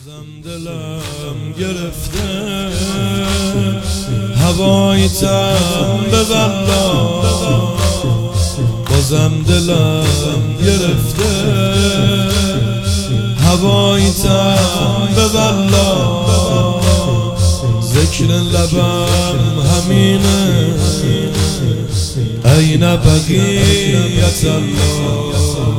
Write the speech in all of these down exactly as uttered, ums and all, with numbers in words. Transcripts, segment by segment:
بازم دلم گرفته هوای تن به والله، بازم دلم گرفته هوای تن به والله، ذکر لبم همینه این بقیت الله.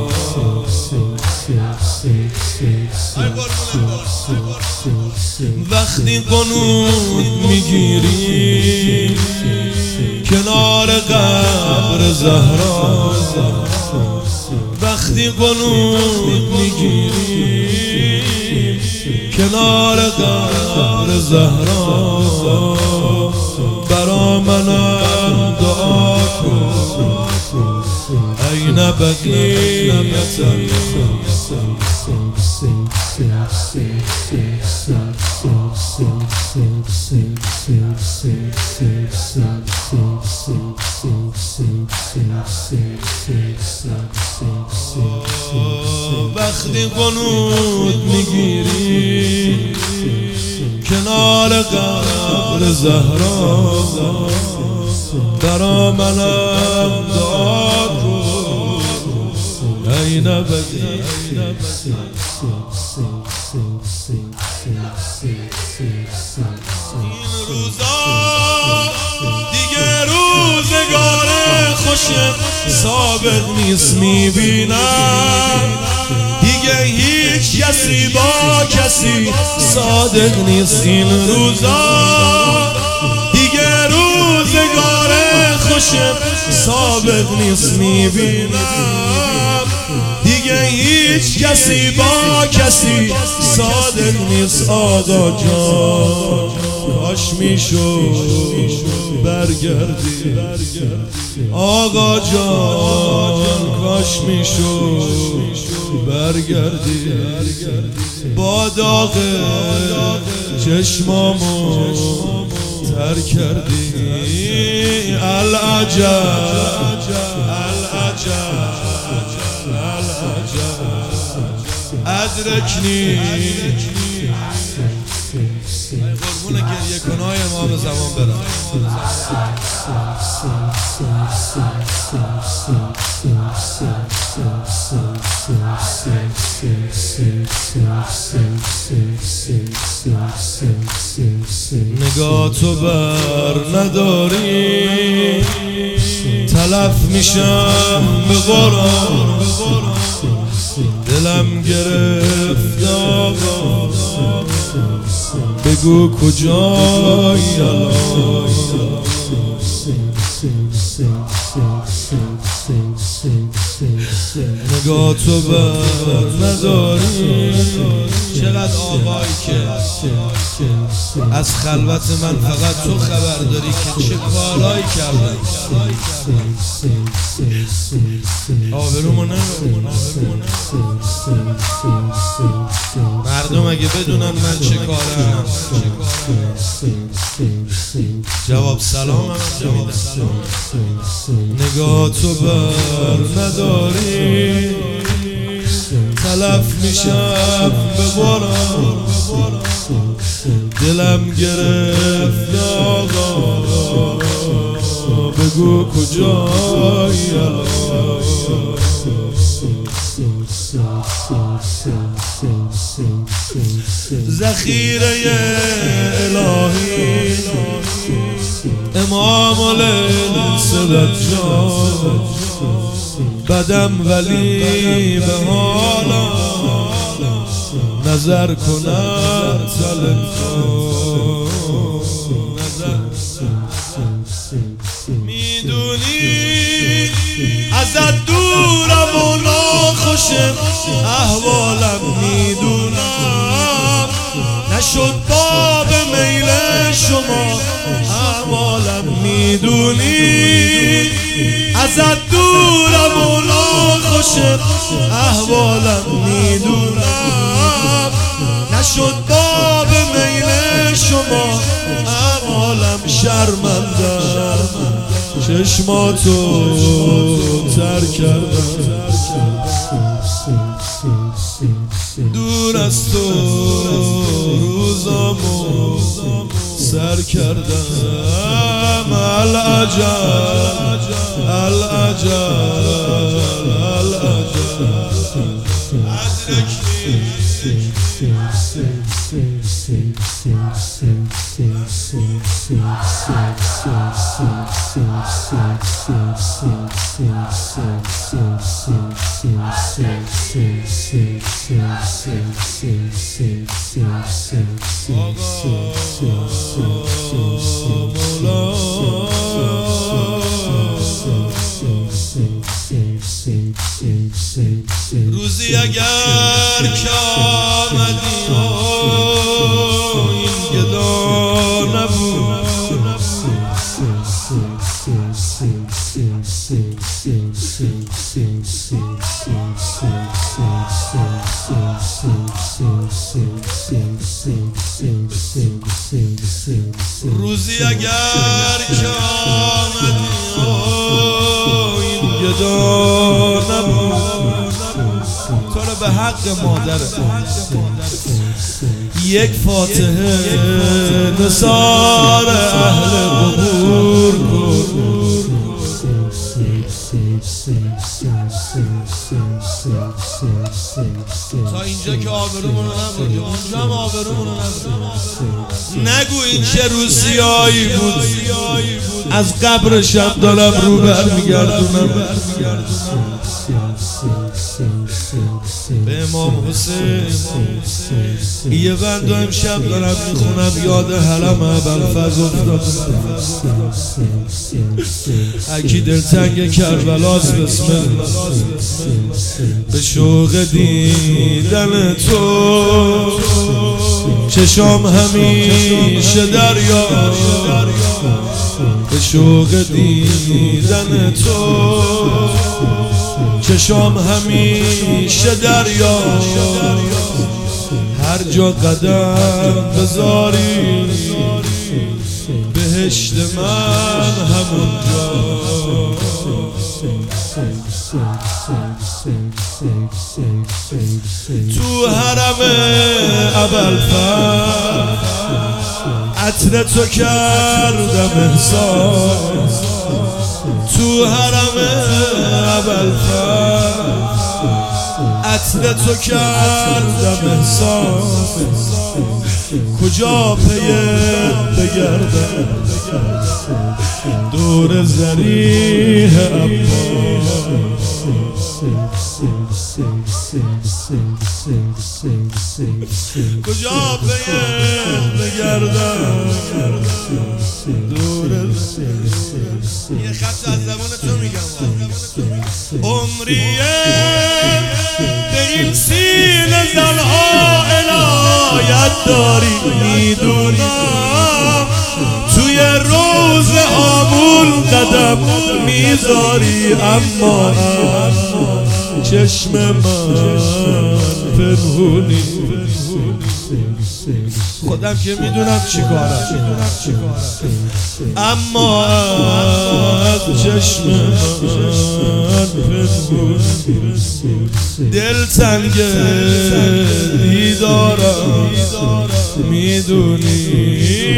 وقتی قنوت میگیری کنار قبر زهرا، وقتی قنوت میگیری کنار قبر زهرا، برا منم دعا کن این بقیت الله. وقتی قنوت میگیری کنار قبر زهرا، برا منم دعا کن ای نبدی. این روزا دیگه روزگار خوش ثابت نیست، میبینم دیگه هیچ کسی با کسی صادق نیست. این روزا دیگه روزگار خوش ثابت نیست، میبینم دیگه هیچ کسی با کسی صادق نیست. آقا جان کاش میشد برگردی، آقا جان کاش میشد برگردی، با داغ چشمامو تر کردی. العجب العجب العجب ادرکنی. قربون گریه کنای ما به زمان برم. نگاه تو بر نداری تلف میشم به قرآن، دلم گرفت آقا بگو کجایی الان. نگاه تو بر نداری چقدر آقایی که از خلوت من فقط تو خبر داری که چه کارایی کردن. آبرومو نبر، مردم اگه بدونن من چه کارم جواب سلام هم میدن. نگاه تو بر نداری تلف میشم به قرآن، دلم گرفت آقا بگو کجایی الان. ذخیره الهی امام الانس دجال، بدم ولی به حالا نظر کنم طلبکار. میدونی ازت دورم و ناخوشم احوالم، میدونم نشد باب میل شما احوالم، میدونی ازت دورم و ناخوشم احوالم، میدونم نشد باب میل شما احوالم. شرمندم چشماتو تر کردم. دور از تو روزامو سر کردم العجب العجب العجب روزی اگر که آمدی این گدا نبود روزی اگر که آمدی این گدا نبود تو رو به حق مادر یک فاتحه نثار اهل قبور کن تا اینجا که آبرومونو نبردی اونجا هم آبرومونو نبردی نگو این چه روسیایی بود از قبرشم دارم رو برمیگردونم به امام حسین یه بند امشب دارم میخونم یاد حرم ابوالفضل افتادم هرکی دلتنگ کربلاست بسم الله به شوق دیدن تو چشام همیشه دریا به شوق دیدن تو چشام همیشه دریا هر جا قدم بذاری بهشت من همونجا تو حرم ابوالفضل عطر تو کردم احساس تو حرم ابوالفضل عطر تو کردم احساس کجا پیم بگردم دور ذریح عباس کجا پیم بگردم دور یه خط از زبان تو میگم عمریه به این سینه زنها عنایت داری میدونم توی روز آمول قدم میذاری اما چشم من پنهونی خودم که میدونم چی کارم اما از چشم من پنهونی دل تنگ دیدارم میدونی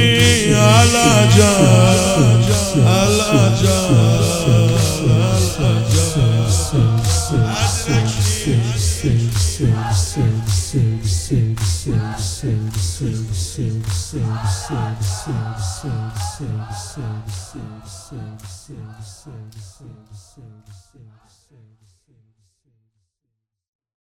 العجب العجب العجب